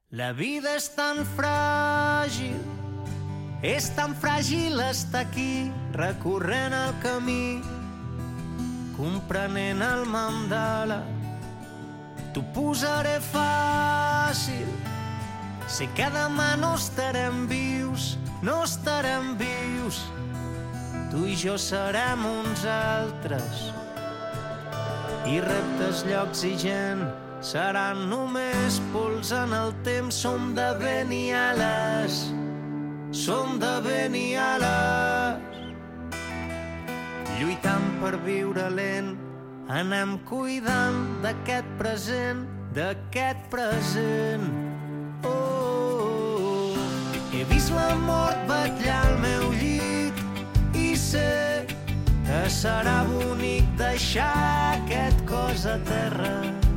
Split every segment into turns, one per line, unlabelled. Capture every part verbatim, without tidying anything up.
La vida és tan fràgil, és tan fràgil estar aquí, recorrent el camí, comprenent el mandala. T'ho posaré fàcil, sé que demà no estarem vius, no estarem vius. Tu i jo serem uns altres, i reptes, llocs i gent seran només pols en el temps. Som de vent i ales, som de vent i ales, lluitant per viure lent. Anem cuidant d'aquest present, d'aquest present. Oh, oh, oh. He vist la mort vetllar al meu llit i sé que serà bonic deixar aquest cos a terra,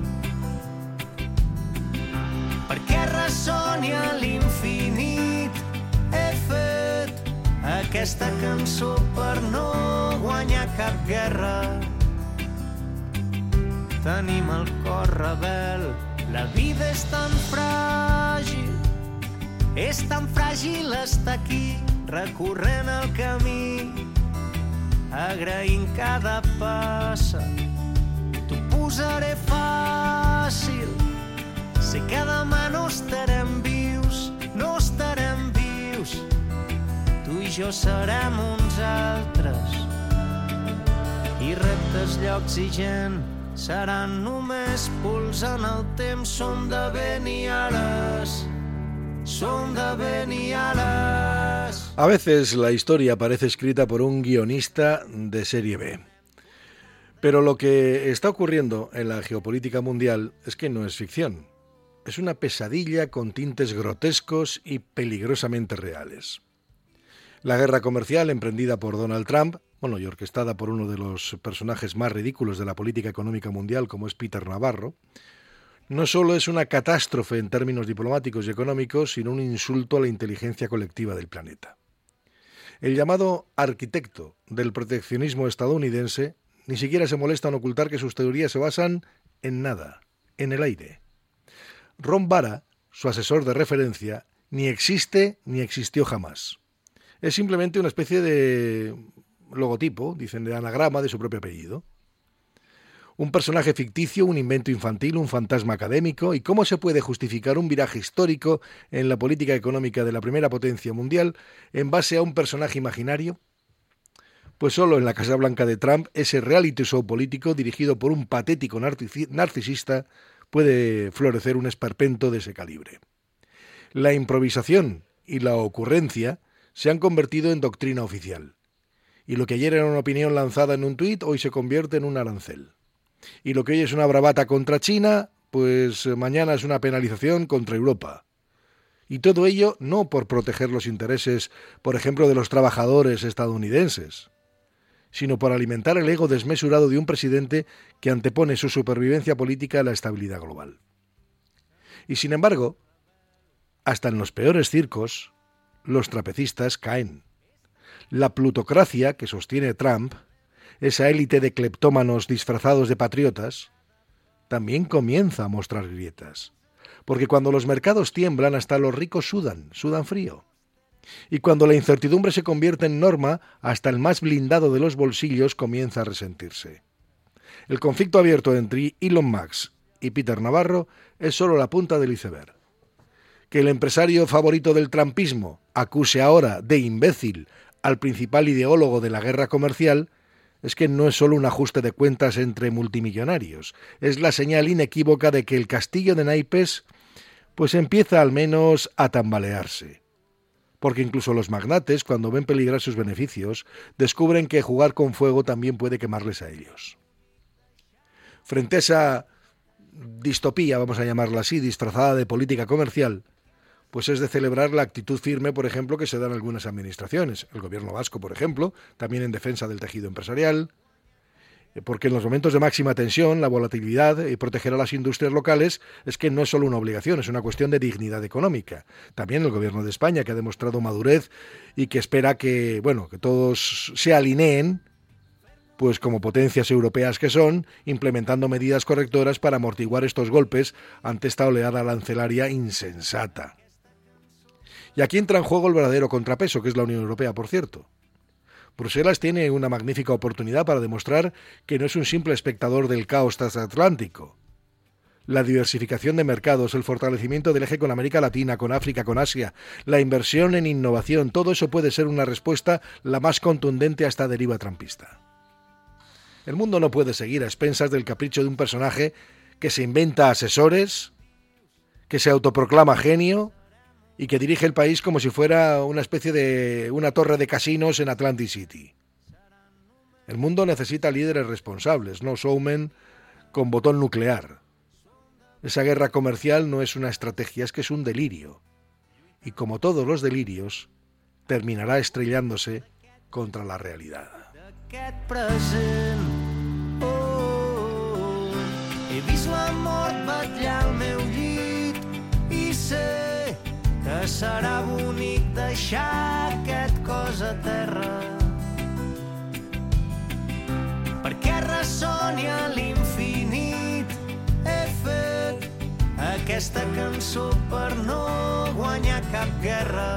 perquè ressoni a l'infinit. He fet aquesta cançó per no guanyar cap guerra. Tenim el cor rebel, la vida és tan fràgil, és tan fràgil estar aquí, recorrent el camí, agraint cada passa. T'ho posaré fàcil, sé que demà no estarem vius, no estarem vius. Tu i jo serem uns altres, i reptes, llocs i gent seran només pols en el temps. Som de vent i ales, som de vent i ales.
A veces la historia parece escrita por un guionista de serie B. Pero lo que está ocurriendo en la geopolítica mundial es que no es ficción. Es una pesadilla con tintes grotescos y peligrosamente reales. La guerra comercial emprendida por Donald Trump, bueno, y orquestada por uno de los personajes más ridículos de la política económica mundial, como es Peter Navarro, no solo es una catástrofe en términos diplomáticos y económicos, sino un insulto a la inteligencia colectiva del planeta. El llamado arquitecto del proteccionismo estadounidense ni siquiera se molesta en ocultar que sus teorías se basan en nada, en el aire. Ron Vara, su asesor de referencia, ni existe ni existió jamás. Es simplemente una especie de logotipo, dicen, de anagrama de su propio apellido. Un personaje ficticio, un invento infantil, un fantasma académico. ¿Y cómo se puede justificar un viraje histórico en la política económica de la primera potencia mundial en base a un personaje imaginario? Pues solo en la Casa Blanca de Trump, ese reality show político dirigido por un patético narcisista, puede florecer un esperpento de ese calibre. La improvisación y la ocurrencia se han convertido en doctrina oficial. Y lo que ayer era una opinión lanzada en un tuit, hoy se convierte en un arancel. Y lo que hoy es una bravata contra China, pues mañana es una penalización contra Europa. Y todo ello no por proteger los intereses, por ejemplo, de los trabajadores estadounidenses, sino por alimentar el ego desmesurado de un presidente que antepone su supervivencia política a la estabilidad global. Y sin embargo, hasta en los peores circos, los trapecistas caen. La plutocracia que sostiene Trump, esa élite de cleptómanos disfrazados de patriotas, también comienza a mostrar grietas. Porque cuando los mercados tiemblan, hasta los ricos sudan, sudan frío. Y cuando la incertidumbre se convierte en norma, hasta el más blindado de los bolsillos comienza a resentirse. El conflicto abierto entre Elon Musk y Peter Navarro es solo la punta del iceberg. Que el empresario favorito del trumpismo acuse ahora de imbécil al principal ideólogo de la guerra comercial es que no es solo un ajuste de cuentas entre multimillonarios, es la señal inequívoca de que el castillo de naipes pues empieza al menos a tambalearse. Porque incluso los magnates, cuando ven peligrar sus beneficios, descubren que jugar con fuego también puede quemarles a ellos. Frente a esa distopía, vamos a llamarla así, disfrazada de política comercial, pues es de celebrar la actitud firme, por ejemplo, que se da en algunas administraciones. El gobierno vasco, por ejemplo, también en defensa del tejido empresarial, porque en los momentos de máxima tensión, la volatilidad y proteger a las industrias locales es que no es solo una obligación, es una cuestión de dignidad económica. También el gobierno de España, que ha demostrado madurez y que espera que, bueno, que todos se alineen pues como potencias europeas que son, implementando medidas correctoras para amortiguar estos golpes ante esta oleada arancelaria insensata. Y aquí entra en juego el verdadero contrapeso, que es la Unión Europea, por cierto. Bruselas tiene una magnífica oportunidad para demostrar que no es un simple espectador del caos transatlántico. La diversificación de mercados, el fortalecimiento del eje con América Latina, con África, con Asia, la inversión en innovación, todo eso puede ser una respuesta la más contundente a esta deriva trumpista. El mundo no puede seguir a expensas del capricho de un personaje que se inventa asesores, que se autoproclama genio y que dirige el país como si fuera una especie de una torre de casinos en Atlantic City. El mundo necesita líderes responsables, no showmen con botón nuclear. Esa guerra comercial no es una estrategia, es que es un delirio. Y como todos los delirios, terminará estrellándose contra la realidad.
Oh, he vist la mort vetllar al meu llit i sé que serà bonic deixar aquest cos a terra, perquè ressoni a l'infinit. He fet aquesta cançó per no guanyar cap guerra.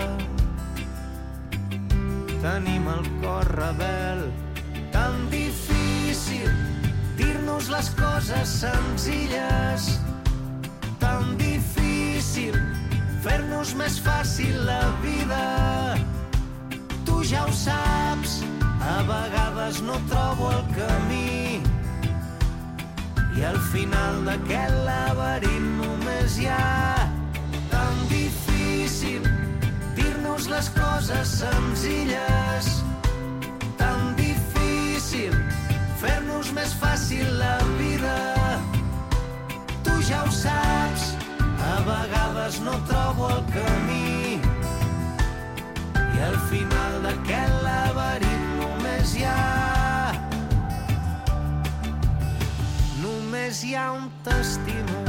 Tenim el cor rebel, tan difícil dir-nos les coses senzilles, tan difícil fer-nos més fàcil la vida. Tu ja ho saps, a vegades no trobo el camí i al final d'aquest laberint només hi ha tan difícil dir-nos les coses senzilles, tan difícil fer-nos més fàcil la vida. Tu ja ho saps, a vegades no trobo el camí i al final d'aquest laberint només hi ha només hi ha un testimoni.